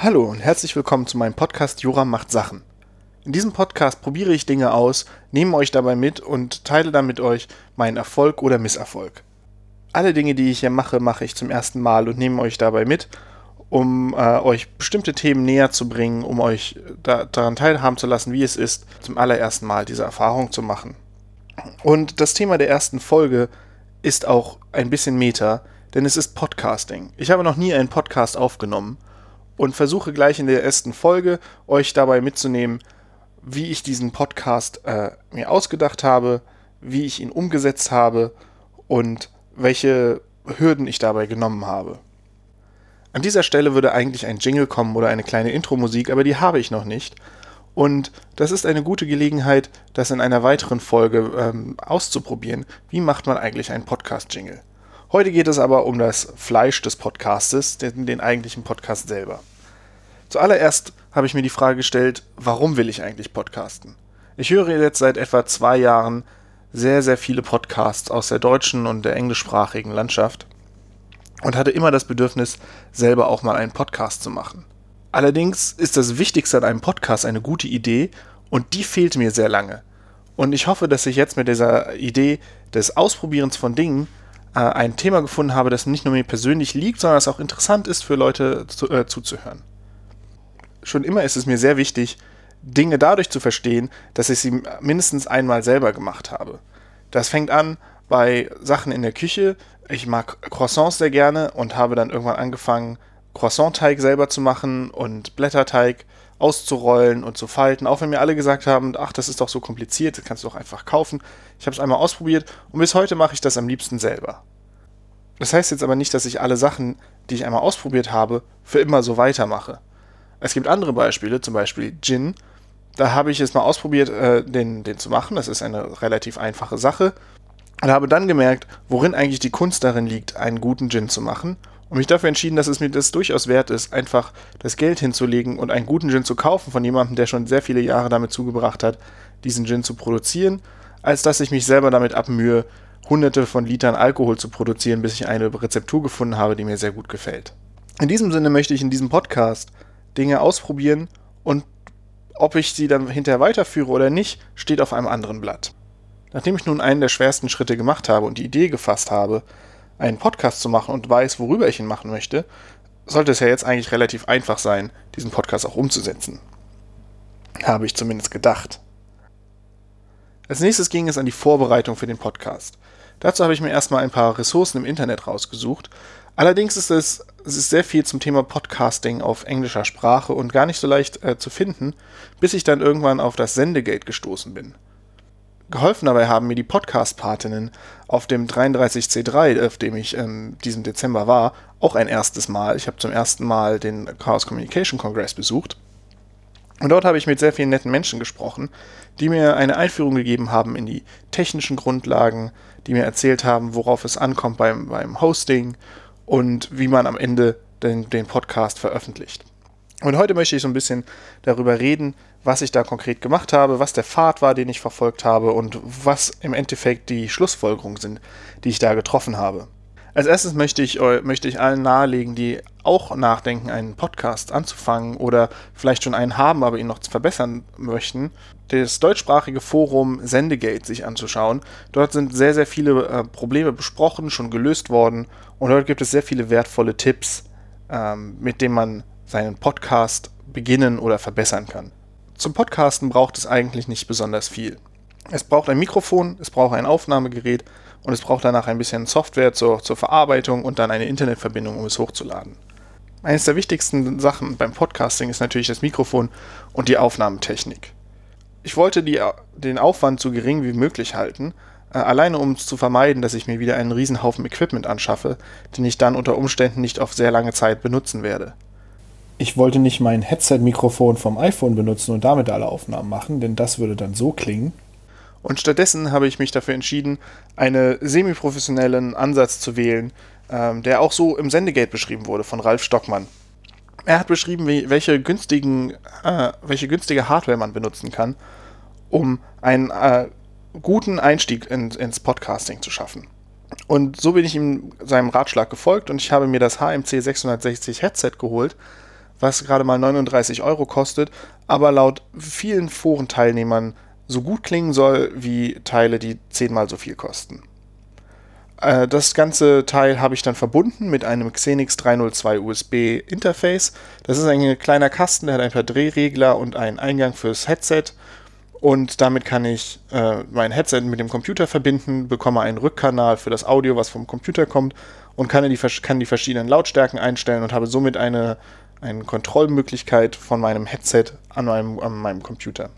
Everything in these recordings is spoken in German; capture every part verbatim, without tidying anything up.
Hallo und herzlich willkommen zu meinem Podcast Joram macht Sachen. In diesem Podcast probiere ich Dinge aus, nehme euch dabei mit und teile dann mit euch meinen Erfolg oder Misserfolg. Alle Dinge, die ich hier mache, mache ich zum ersten Mal und nehme euch dabei mit, um äh, euch bestimmte Themen näher zu bringen, um euch da, daran teilhaben zu lassen, wie es ist, zum allerersten Mal diese Erfahrung zu machen. Und das Thema der ersten Folge ist auch ein bisschen Meta, denn es ist Podcasting. Ich habe noch nie einen Podcast aufgenommen und versuche gleich in der ersten Folge euch dabei mitzunehmen, wie ich diesen Podcast äh, mir ausgedacht habe, wie ich ihn umgesetzt habe und welche Hürden ich dabei genommen habe. An dieser Stelle würde eigentlich ein Jingle kommen oder eine kleine Intro-Musik, aber die habe ich noch nicht. Und das ist eine gute Gelegenheit, das in einer weiteren Folge ähm, auszuprobieren. Wie macht man eigentlich einen Podcast-Jingle? Heute geht es aber um das Fleisch des Podcastes, den, den eigentlichen Podcast selber. Zuallererst habe ich mir die Frage gestellt, warum will ich eigentlich podcasten? Ich höre jetzt seit etwa zwei Jahren sehr, sehr viele Podcasts aus der deutschen und der englischsprachigen Landschaft und hatte immer das Bedürfnis, selber auch mal einen Podcast zu machen. Allerdings ist das Wichtigste an einem Podcast eine gute Idee und die fehlt mir sehr lange. Und ich hoffe, dass ich jetzt mit dieser Idee des Ausprobierens von Dingen äh, ein Thema gefunden habe, das nicht nur mir persönlich liegt, sondern das auch interessant ist für Leute zu, äh, zuzuhören. Schon immer ist es mir sehr wichtig, Dinge dadurch zu verstehen, dass ich sie mindestens einmal selber gemacht habe. Das fängt an bei Sachen in der Küche. Ich mag Croissants sehr gerne und habe dann irgendwann angefangen, Croissant-Teig selber zu machen und Blätterteig auszurollen und zu falten. Auch wenn mir alle gesagt haben, ach, das ist doch so kompliziert, das kannst du doch einfach kaufen. Ich habe es einmal ausprobiert und bis heute mache ich das am liebsten selber. Das heißt jetzt aber nicht, dass ich alle Sachen, die ich einmal ausprobiert habe, für immer so weitermache. Es gibt andere Beispiele, zum Beispiel Gin. Da habe ich es mal ausprobiert, äh, den, den zu machen. Das ist eine relativ einfache Sache. Und habe dann gemerkt, worin eigentlich die Kunst darin liegt, einen guten Gin zu machen. Und mich dafür entschieden, dass es mir das durchaus wert ist, einfach das Geld hinzulegen und einen guten Gin zu kaufen von jemandem, der schon sehr viele Jahre damit zugebracht hat, diesen Gin zu produzieren, als dass ich mich selber damit abmühe, hunderte von Litern Alkohol zu produzieren, bis ich eine Rezeptur gefunden habe, die mir sehr gut gefällt. In diesem Sinne möchte ich in diesem Podcast Dinge ausprobieren und ob ich sie dann hinterher weiterführe oder nicht, steht auf einem anderen Blatt. Nachdem ich nun einen der schwersten Schritte gemacht habe und die Idee gefasst habe, einen Podcast zu machen und weiß, worüber ich ihn machen möchte, sollte es ja jetzt eigentlich relativ einfach sein, diesen Podcast auch umzusetzen. Habe ich zumindest gedacht. Als nächstes ging es an die Vorbereitung für den Podcast. Dazu habe ich mir erstmal ein paar Ressourcen im Internet rausgesucht. Allerdings ist es, es ist sehr viel zum Thema Podcasting auf englischer Sprache und gar nicht so leicht äh, zu finden, bis ich dann irgendwann auf das Sendegate gestoßen bin. Geholfen dabei haben mir die Podcast-Patinnen auf dem dreiunddreißig C drei, auf dem ich ähm, diesen Dezember war, auch ein erstes Mal. Ich habe zum ersten Mal den Chaos Communication Congress besucht. Und dort habe ich mit sehr vielen netten Menschen gesprochen, die mir eine Einführung gegeben haben in die technischen Grundlagen, die mir erzählt haben, worauf es ankommt beim, beim Hosting und wie man am Ende den, den Podcast veröffentlicht. Und heute möchte ich so ein bisschen darüber reden, was ich da konkret gemacht habe, was der Pfad war, den ich verfolgt habe und was im Endeffekt die Schlussfolgerungen sind, die ich da getroffen habe. Als erstes möchte ich, möchte ich allen nahelegen, die auch nachdenken, einen Podcast anzufangen oder vielleicht schon einen haben, aber ihn noch verbessern möchten, das deutschsprachige Forum Sendegate sich anzuschauen. Dort sind sehr, sehr viele äh, Probleme besprochen, schon gelöst worden und dort gibt es sehr viele wertvolle Tipps, ähm, mit denen man seinen Podcast beginnen oder verbessern kann. Zum Podcasten braucht es eigentlich nicht besonders viel. Es braucht ein Mikrofon, es braucht ein Aufnahmegerät und es braucht danach ein bisschen Software zur, zur Verarbeitung und dann eine Internetverbindung, um es hochzuladen. Eines der wichtigsten Sachen beim Podcasting ist natürlich das Mikrofon und die Aufnahmetechnik. Ich wollte die, den Aufwand so gering wie möglich halten, äh, alleine um zu vermeiden, dass ich mir wieder einen Riesenhaufen Equipment anschaffe, den ich dann unter Umständen nicht auf sehr lange Zeit benutzen werde. Ich wollte nicht mein Headset-Mikrofon vom iPhone benutzen und damit alle Aufnahmen machen, denn das würde dann so klingen. Und stattdessen habe ich mich dafür entschieden, einen semi-professionellen Ansatz zu wählen, ähm, der auch so im Sendegate beschrieben wurde von Ralf Stockmann. Er hat beschrieben, wie, welche, günstigen, äh, welche günstige Hardware man benutzen kann, um einen äh, guten Einstieg in, ins Podcasting zu schaffen. Und so bin ich ihm seinem Ratschlag gefolgt und ich habe mir das H M C sechshundertsechzig Headset geholt, was gerade mal neununddreißig Euro kostet, aber laut vielen Forenteilnehmern so gut klingen soll wie Teile, die zehnmal so viel kosten. Äh, das ganze Teil habe ich dann verbunden mit einem Xenix dreihundertzwei U S B Interface. Das ist ein kleiner Kasten, der hat ein paar Drehregler und einen Eingang fürs Headset. Und damit kann ich äh, mein Headset mit dem Computer verbinden, bekomme einen Rückkanal für das Audio, was vom Computer kommt, und kann die, kann die verschiedenen Lautstärken einstellen und habe somit eine, eine Kontrollmöglichkeit von meinem Headset an meinem, an meinem Computer.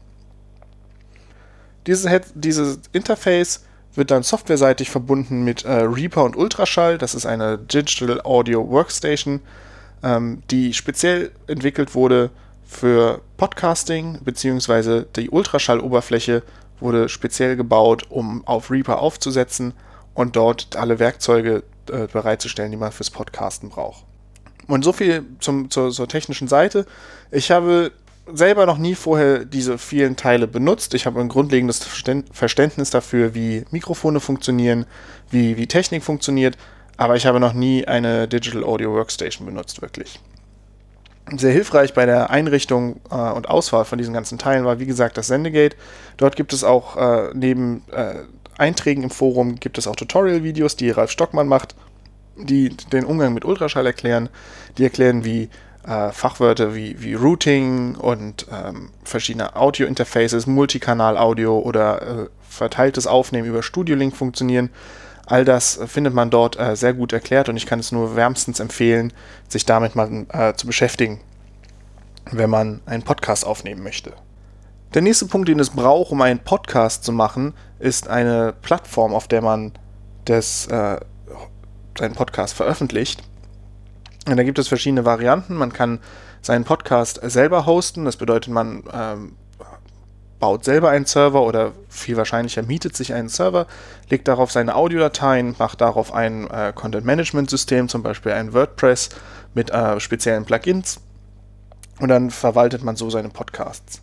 Dieses, Head, dieses Interface wird dann softwareseitig verbunden mit äh, Reaper und Ultraschall. Das ist eine Digital Audio Workstation, ähm, die speziell entwickelt wurde für Podcasting, beziehungsweise die Ultraschalloberfläche wurde speziell gebaut, um auf Reaper aufzusetzen und dort alle Werkzeuge äh, bereitzustellen, die man fürs Podcasten braucht. Und so viel zum, zur, zur technischen Seite. Ich habe selber noch nie vorher diese vielen Teile benutzt. Ich habe ein grundlegendes Verständnis dafür, wie Mikrofone funktionieren, wie, wie Technik funktioniert, aber ich habe noch nie eine Digital Audio Workstation benutzt, wirklich. Sehr hilfreich bei der Einrichtung äh, und Auswahl von diesen ganzen Teilen war, wie gesagt, das Sendegate. Dort gibt es auch äh, neben äh, Einträgen im Forum gibt es auch Tutorial-Videos, die Ralf Stockmann macht, die den Umgang mit Ultraschall erklären, die erklären, wie äh, Fachwörter wie, wie Routing und ähm, verschiedene Audio-Interfaces, Multikanal-Audio oder äh, verteiltes Aufnehmen über Studio Link funktionieren. All das findet man dort äh, sehr gut erklärt und ich kann es nur wärmstens empfehlen, sich damit mal äh, zu beschäftigen, wenn man einen Podcast aufnehmen möchte. Der nächste Punkt, den es braucht, um einen Podcast zu machen, ist eine Plattform, auf der man das, äh, seinen Podcast veröffentlicht. Und da gibt es verschiedene Varianten. Man kann seinen Podcast selber hosten, das bedeutet, man ähm, baut selber einen Server oder viel wahrscheinlicher mietet sich einen Server, legt darauf seine Audiodateien, macht darauf ein äh, Content-Management-System, zum Beispiel ein WordPress mit äh, speziellen Plugins, und dann verwaltet man so seine Podcasts.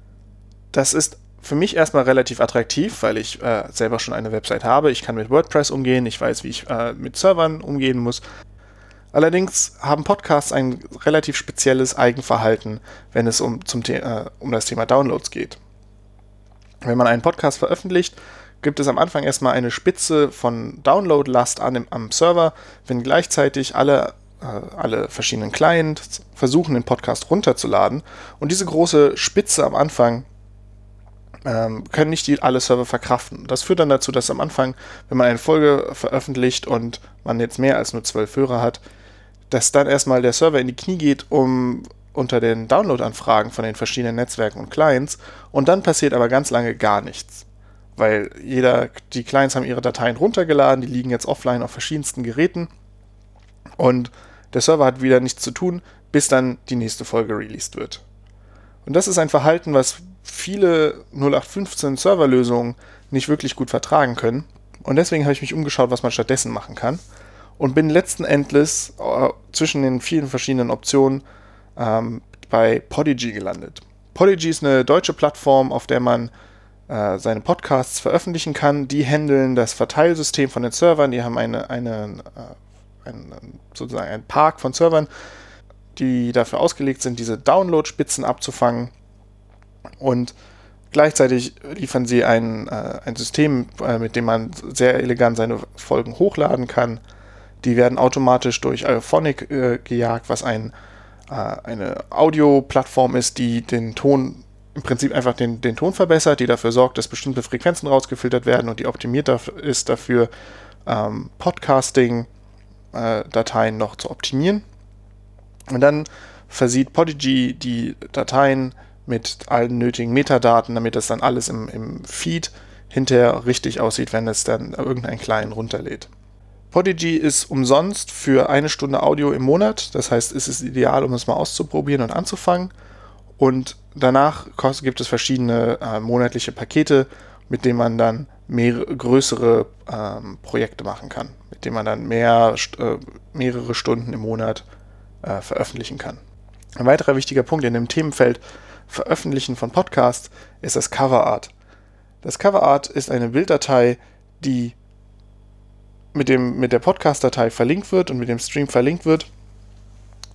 Das ist für mich erstmal relativ attraktiv, weil ich äh, selber schon eine Website habe. Ich kann mit WordPress umgehen, ich weiß, wie ich äh, mit Servern umgehen muss. Allerdings haben Podcasts ein relativ spezielles Eigenverhalten, wenn es um, zum The- äh, um das Thema Downloads geht. Wenn man einen Podcast veröffentlicht, gibt es am Anfang erstmal eine Spitze von Download-Last an dem, am Server, wenn gleichzeitig alle, äh, alle verschiedenen Clients versuchen, den Podcast runterzuladen. Und diese große Spitze am Anfang ähm, können nicht die, alle Server verkraften. Das führt dann dazu, dass am Anfang, wenn man eine Folge veröffentlicht und man jetzt mehr als nur zwölf Hörer hat, dass dann erstmal der Server in die Knie geht, um unter den Download-Anfragen von den verschiedenen Netzwerken und Clients, und dann passiert aber ganz lange gar nichts. Weil jeder, die Clients haben ihre Dateien runtergeladen, die liegen jetzt offline auf verschiedensten Geräten und der Server hat wieder nichts zu tun, bis dann die nächste Folge released wird. Und das ist ein Verhalten, was viele null acht fünfzehn Serverlösungen nicht wirklich gut vertragen können, und deswegen habe ich mich umgeschaut, was man stattdessen machen kann, und bin letzten Endes äh, zwischen den vielen verschiedenen Optionen ähm, bei Podigy gelandet. Podigy ist eine deutsche Plattform, auf der man äh, seine Podcasts veröffentlichen kann. Die handeln das Verteilsystem von den Servern. Die haben eine, eine, äh, ein, sozusagen einen Park von Servern, die dafür ausgelegt sind, diese Download-Spitzen abzufangen. Und gleichzeitig liefern sie ein, äh, ein System, äh, mit dem man sehr elegant seine Folgen hochladen kann. Die werden automatisch durch Audiophonic äh, gejagt, was ein, äh, eine Audioplattform ist, die den Ton, im Prinzip einfach den, den Ton verbessert, die dafür sorgt, dass bestimmte Frequenzen rausgefiltert werden und die optimiert dafür, ist dafür, ähm, Podcasting-Dateien äh, noch zu optimieren. Und dann versieht Podigy die Dateien mit allen nötigen Metadaten, damit das dann alles im, im Feed hinterher richtig aussieht, wenn es dann irgendein Client runterlädt. Podigy ist umsonst für eine Stunde Audio im Monat, das heißt, es ist ideal, um es mal auszuprobieren und anzufangen. Und danach gibt es verschiedene äh, monatliche Pakete, mit denen man dann mehr, größere ähm, Projekte machen kann, mit denen man dann mehr, äh, mehrere Stunden im Monat äh, veröffentlichen kann. Ein weiterer wichtiger Punkt in dem Themenfeld Veröffentlichen von Podcasts ist das Coverart. Das Coverart ist eine Bilddatei, die mit dem, mit der Podcast-Datei verlinkt wird und mit dem Stream verlinkt wird.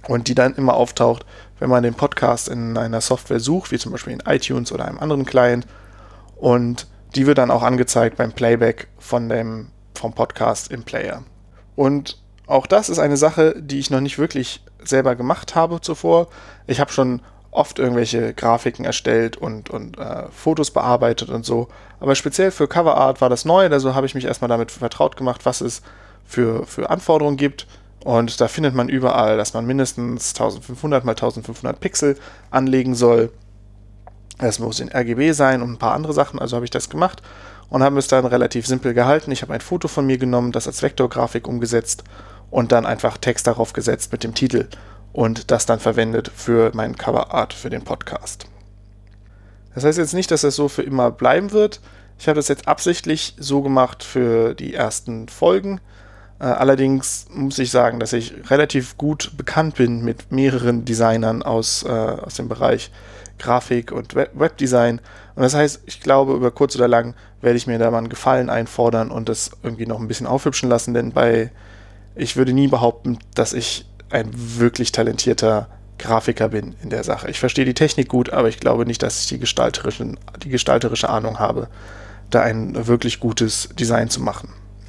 und die dann immer auftaucht, wenn man den Podcast in einer Software sucht, wie zum Beispiel in iTunes oder einem anderen Client, und die wird dann auch angezeigt beim Playback von dem, vom Podcast im Player. Und auch das ist eine Sache, die ich noch nicht wirklich selber gemacht habe zuvor. Ich habe schon oft irgendwelche Grafiken erstellt und, und äh, Fotos bearbeitet und so. Aber speziell für Coverart war das neu, also habe ich mich erstmal damit vertraut gemacht, was es für, für Anforderungen gibt. Und da findet man überall, dass man mindestens eintausendfünfhundert mal eintausendfünfhundert Pixel anlegen soll. Es muss in R G B sein und ein paar andere Sachen, also habe ich das gemacht und habe es dann relativ simpel gehalten. Ich habe ein Foto von mir genommen, das als Vektorgrafik umgesetzt und dann einfach Text darauf gesetzt mit dem Titel und das dann verwendet für mein Coverart für den Podcast. Das heißt jetzt nicht, dass das so für immer bleiben wird. Ich habe das jetzt absichtlich so gemacht für die ersten Folgen. Äh, allerdings muss ich sagen, dass ich relativ gut bekannt bin mit mehreren Designern aus, äh, aus dem Bereich Grafik und Web- Webdesign. Und das heißt, ich glaube, über kurz oder lang werde ich mir da mal einen Gefallen einfordern und das irgendwie noch ein bisschen aufhübschen lassen, denn bei, ich würde nie behaupten, dass ich ein wirklich talentierter Grafiker bin in der Sache. Ich verstehe die Technik gut, aber ich glaube nicht, dass ich die gestalterische, die gestalterische Ahnung habe, da ein wirklich gutes Design zu machen.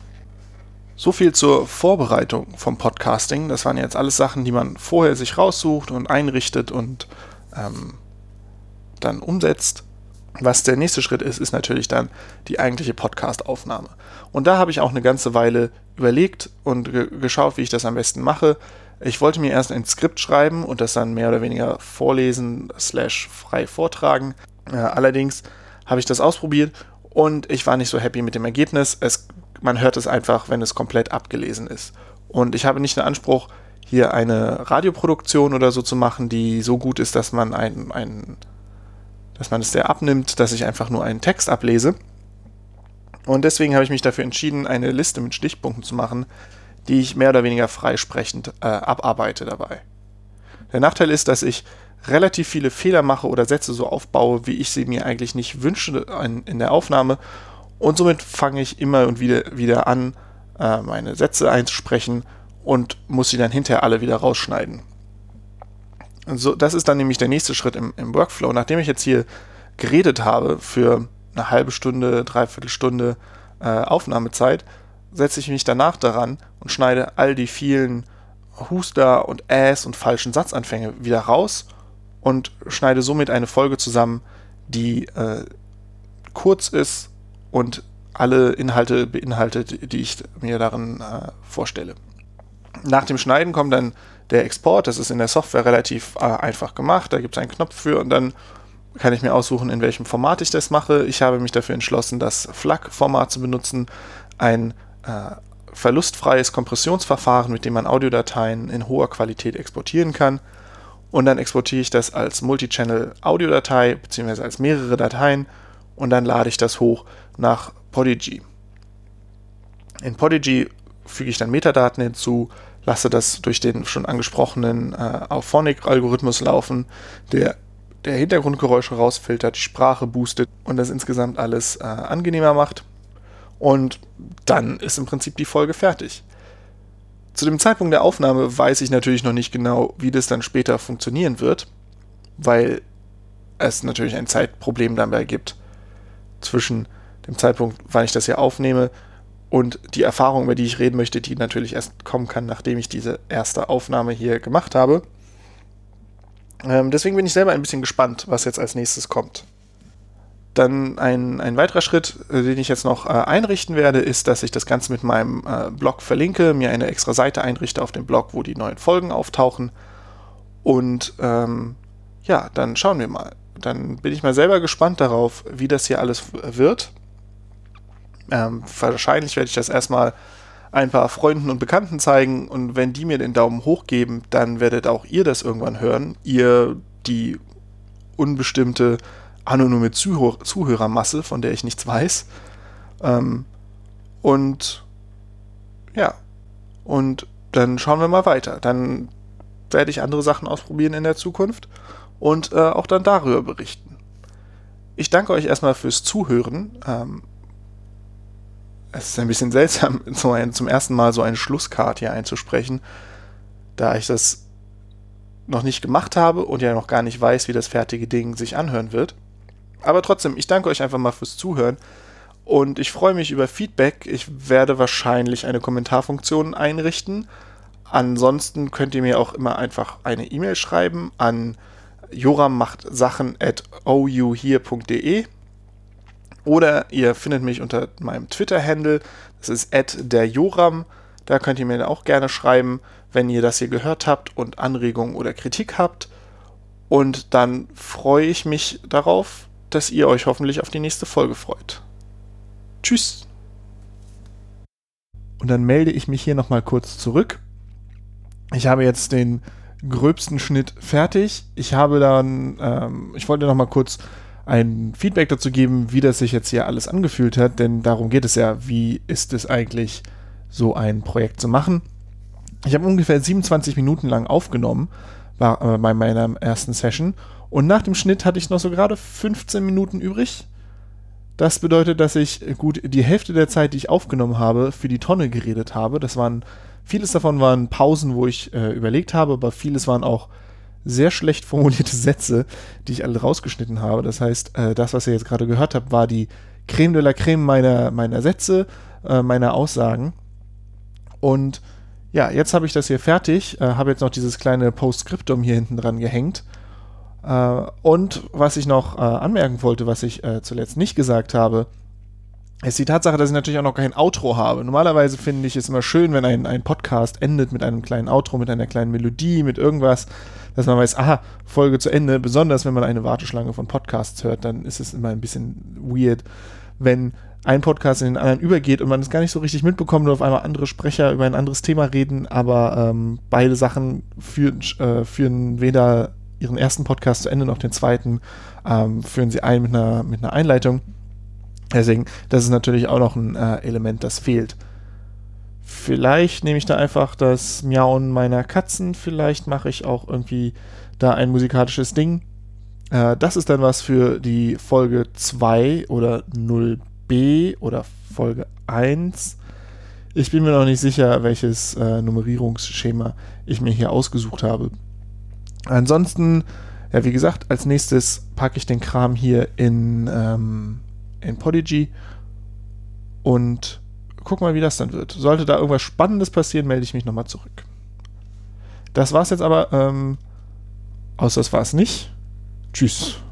So viel zur Vorbereitung vom Podcasting. Das waren jetzt alles Sachen, die man vorher sich raussucht und einrichtet und ähm, dann umsetzt. Was der nächste Schritt ist, ist natürlich dann die eigentliche Podcast-Aufnahme. Und da habe ich auch eine ganze Weile überlegt und ge- geschaut, wie ich das am besten mache. Ich wollte mir erst ein Skript schreiben und das dann mehr oder weniger vorlesen slash frei vortragen. Äh, allerdings habe ich das ausprobiert und ich war nicht so happy mit dem Ergebnis. Es, man hört es einfach, wenn es komplett abgelesen ist. Und ich habe nicht den Anspruch, hier eine Radioproduktion oder so zu machen, die so gut ist, dass man ein, ein dass man es der abnimmt, dass ich einfach nur einen Text ablese. Und deswegen habe ich mich dafür entschieden, eine Liste mit Stichpunkten zu machen, die ich mehr oder weniger freisprechend äh, abarbeite dabei. Der Nachteil ist, dass ich relativ viele Fehler mache oder Sätze so aufbaue, wie ich sie mir eigentlich nicht wünsche in, in der Aufnahme. Und somit fange ich immer und wieder, wieder an, äh, meine Sätze einzusprechen und muss sie dann hinterher alle wieder rausschneiden. So, das ist dann nämlich der nächste Schritt im, im Workflow. Nachdem ich jetzt hier geredet habe für eine halbe Stunde, dreiviertel Stunde äh, Aufnahmezeit, setze ich mich danach daran und schneide all die vielen Huster und Äs und falschen Satzanfänge wieder raus und schneide somit eine Folge zusammen, die äh, kurz ist und alle Inhalte beinhaltet, die ich mir darin äh, vorstelle. Nach dem Schneiden kommt dann der Export. Das ist in der Software relativ äh, einfach gemacht. Da gibt es einen Knopf für und dann kann ich mir aussuchen, in welchem Format ich das mache. Ich habe mich dafür entschlossen, das F L A C-Format zu benutzen. Ein äh, verlustfreies Kompressionsverfahren, mit dem man Audiodateien in hoher Qualität exportieren kann. Und dann exportiere ich das als Multichannel-Audiodatei bzw. als mehrere Dateien und dann lade ich das hoch nach Podigy. In Podigy füge ich dann Metadaten hinzu, lasse das durch den schon angesprochenen äh, Auphonic-Algorithmus laufen, der, der Hintergrundgeräusche rausfiltert, die Sprache boostet und das insgesamt alles äh, angenehmer macht. Und dann ist im Prinzip die Folge fertig. Zu dem Zeitpunkt der Aufnahme weiß ich natürlich noch nicht genau, wie das dann später funktionieren wird, weil es natürlich ein Zeitproblem dabei gibt zwischen dem Zeitpunkt, wann ich das hier aufnehme, und die Erfahrung, über die ich reden möchte, die natürlich erst kommen kann, nachdem ich diese erste Aufnahme hier gemacht habe. Ähm, deswegen bin ich selber ein bisschen gespannt, was jetzt als nächstes kommt. Dann ein, ein weiterer Schritt, äh, den ich jetzt noch äh, einrichten werde, ist, dass ich das Ganze mit meinem äh, Blog verlinke, mir eine extra Seite einrichte auf dem Blog, wo die neuen Folgen auftauchen. Und ähm, ja, dann schauen wir mal. Dann bin ich mal selber gespannt darauf, wie das hier alles wird. Ähm, wahrscheinlich werde ich das erstmal ein paar Freunden und Bekannten zeigen und wenn die mir den Daumen hoch geben, dann werdet auch ihr das irgendwann hören. Ihr, die unbestimmte anonyme Zuhör- Zuhörermasse, von der ich nichts weiß. Ähm, und ja, und dann schauen wir mal weiter. Dann werde ich andere Sachen ausprobieren in der Zukunft und äh, auch dann darüber berichten. Ich danke euch erstmal fürs Zuhören. Ähm, Es ist ein bisschen seltsam, zum ersten Mal so einen Schlusskart hier einzusprechen, da ich das noch nicht gemacht habe und ja noch gar nicht weiß, wie das fertige Ding sich anhören wird. Aber trotzdem, ich danke euch einfach mal fürs Zuhören und ich freue mich über Feedback. Ich werde wahrscheinlich eine Kommentarfunktion einrichten. Ansonsten könnt ihr mir auch immer einfach eine E-Mail schreiben an jorammachtsachen at ouhere punkt de oder ihr findet mich unter meinem Twitter-Handle, das ist at derjoram. Da könnt ihr mir auch gerne schreiben, wenn ihr das hier gehört habt und Anregungen oder Kritik habt. Und dann freue ich mich darauf, dass ihr euch hoffentlich auf die nächste Folge freut. Tschüss! Und dann melde ich mich hier nochmal kurz zurück. Ich habe jetzt den gröbsten Schnitt fertig. Ich habe dann, ähm, ich wollte nochmal kurz ein Feedback dazu geben, wie das sich jetzt hier alles angefühlt hat, denn darum geht es ja, wie ist es eigentlich, so ein Projekt zu machen. Ich habe ungefähr siebenundzwanzig Minuten lang aufgenommen bei, äh, bei meiner ersten Session und nach dem Schnitt hatte ich noch so gerade fünfzehn Minuten übrig. Das bedeutet, dass ich gut die Hälfte der Zeit, die ich aufgenommen habe, für die Tonne geredet habe. Das waren, vieles davon waren Pausen, wo ich äh, überlegt habe, aber vieles waren auch sehr schlecht formulierte Sätze, die ich alle rausgeschnitten habe. Das heißt, äh, das, was ihr jetzt gerade gehört habt, war die Creme de la Creme meiner, meiner Sätze, äh, meiner Aussagen. Und ja, jetzt habe ich das hier fertig, äh, habe jetzt noch dieses kleine Postscriptum hier hinten dran gehängt. Äh, und was ich noch äh, anmerken wollte, was ich äh, zuletzt nicht gesagt habe, ist die Tatsache, dass ich natürlich auch noch kein Outro habe. Normalerweise finde ich es immer schön, wenn ein, ein Podcast endet mit einem kleinen Outro, mit einer kleinen Melodie, mit irgendwas, dass man weiß, aha, Folge zu Ende. Besonders wenn man eine Warteschlange von Podcasts hört, dann ist es immer ein bisschen weird, wenn ein Podcast in den anderen übergeht und man es gar nicht so richtig mitbekommt und auf einmal andere Sprecher über ein anderes Thema reden, aber ähm, beide Sachen führen, äh, führen weder ihren ersten Podcast zu Ende noch den zweiten, ähm, führen sie ein mit einer, mit einer Einleitung. Deswegen, das ist natürlich auch noch ein äh, Element, das fehlt. Vielleicht nehme ich da einfach das Miauen meiner Katzen, vielleicht mache ich auch irgendwie da ein musikalisches Ding. Äh, das ist dann was für die Folge zwei oder null b oder Folge eins. Ich bin mir noch nicht sicher, welches äh, Nummerierungsschema ich mir hier ausgesucht habe. Ansonsten, ja wie gesagt, als nächstes packe ich den Kram hier in, ähm, in Podigy und guck mal, wie das dann wird. Sollte da irgendwas Spannendes passieren, melde ich mich nochmal zurück. Das war's jetzt aber, ähm, außer das war's nicht. Tschüss.